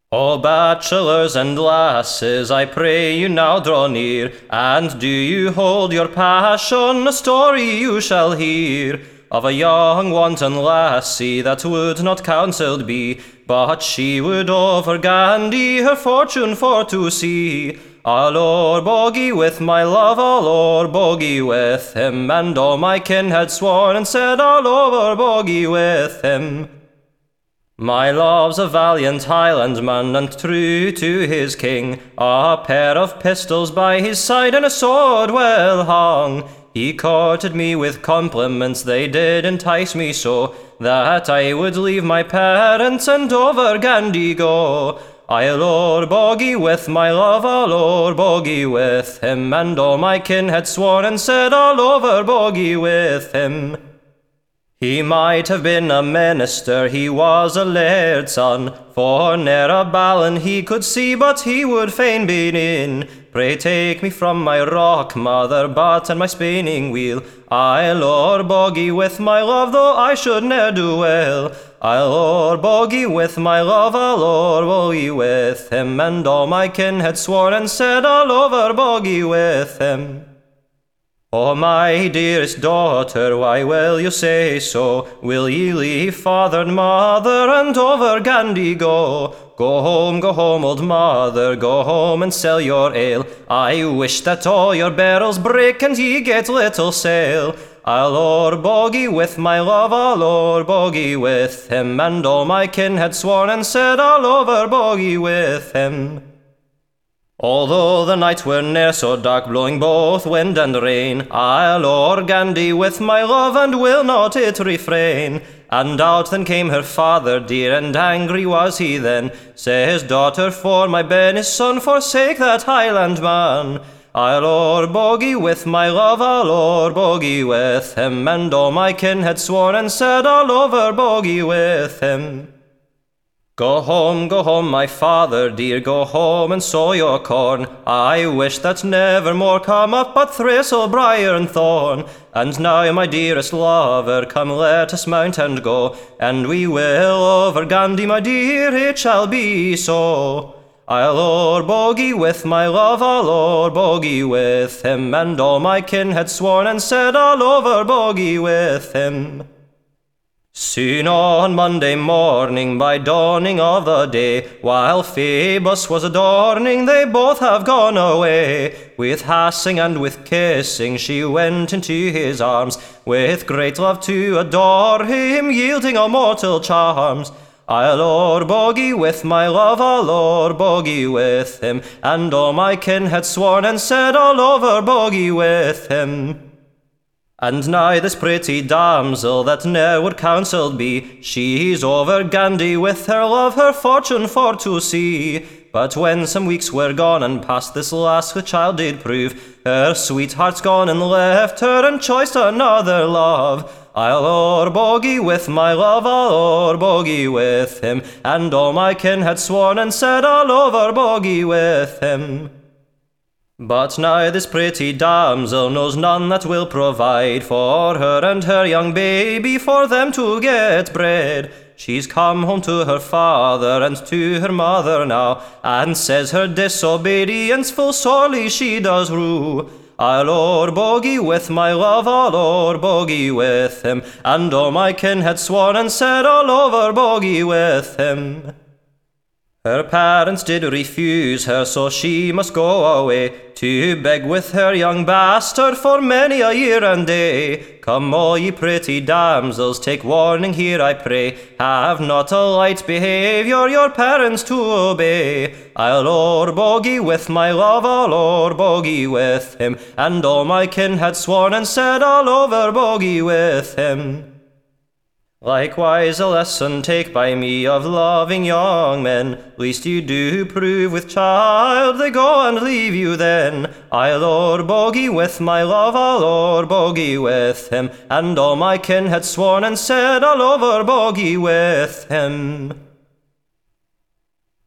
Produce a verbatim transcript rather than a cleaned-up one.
O bachelors and lasses, I pray you now draw near, and do you hold your passion, a story you shall hear, of a young wanton lassie that would not counselled be, but she would over Gandhi her fortune for to see. I'll o'er bogie with my love, I'll o'er bogie with him, and all my kin had sworn and said I'll over bogie with him. My love's a valiant Highlandman, and true to his king, a pair of pistols by his side and a sword well hung. He courted me with compliments, they did entice me so, that I would leave my parents and over Gandhi go. I'll o'er bogie with my love, I'll o'er bogie with him, and all my kin had sworn and said I'll over bogie with him. He might have been a minister, he was a laird's son, for ne'er a ballon he could see, but he would fain be in. Pray take me from my rock, mother, but and my spinning wheel. I'll o'er bogie with my love, though I should ne'er do well. I'll o'er bogie with my love, I'll o'er bogie with him, and all my kin had sworn and said I'll over bogie with him. Oh, my dearest daughter, why will you say so? Will ye leave father and mother and over Gandhi go? Go home, go home, old mother, go home and sell your ale. I wish that all your barrels break and ye get little sail. I'll o'er bogie with my love, I'll o'er bogie with him, and all my kin had sworn and said I'll over bogie with him. Although the nights were ne'er so dark, blowing both wind and rain, I'll o'er Gandhi with my love, and will not it refrain. And out then came her father dear, and angry was he then. Says, daughter, for my bairn's son, forsake that Highlandman. I'll o'er bogie with my love, I'll o'er bogie with him, and all my kin had sworn and said I'll over bogie with him. Go home, go home, my father dear, go home and sow your corn. I wish that never more come up but thistle, briar and thorn. And now, my dearest lover, come let us mount and go, and we will over Gandhi, my dear, it shall be so. I'll o'er bogie with my love, I'll o'er bogie with him, and all my kin had sworn and said I'll over bogie with him. Soon on Monday morning, by dawning of the day, while Phoebus was adorning, they both have gone away. With hassing and with kissing, she went into his arms, with great love to adore him, yielding all mortal charms. I'll o'er bogie with my love, I'll o'er bogie with him, and all my kin had sworn and said I'll over bogie with him. And now this pretty damsel that ne'er would counselled be, she's over Gandhi with her love, her fortune for to see. But when some weeks were gone and past, this lass her child did prove, her sweetheart's gone and left her, and choiced another love. I'll o'er bogie with my love, I'll o'er bogie with him, and all my kin had sworn and said I'll over bogie with him. But now this pretty damsel knows none that will provide for her and her young baby, for them to get bread. She's come home to her father and to her mother now, and says her disobedience full sorely she does rue. I'll o'er bogie with my love, I'll o'er bogie with him, and all my kin had sworn and said I'll over bogie with him. Her parents did refuse her, so she must go away to beg with her young bastard for many a year and day. Come all ye pretty damsels, take warning here I pray, have not a light behaviour your parents to obey. I'll o'er bogie with my love, I'll o'er bogie with him, and all my kin had sworn and said I'll over bogie with him. Likewise a lesson take by me of loving young men, least you do prove with child they go and leave you then. I'll o'er bogie with my love, I'll o'er bogie with him, and all my kin had sworn and said I'll over bogie with him.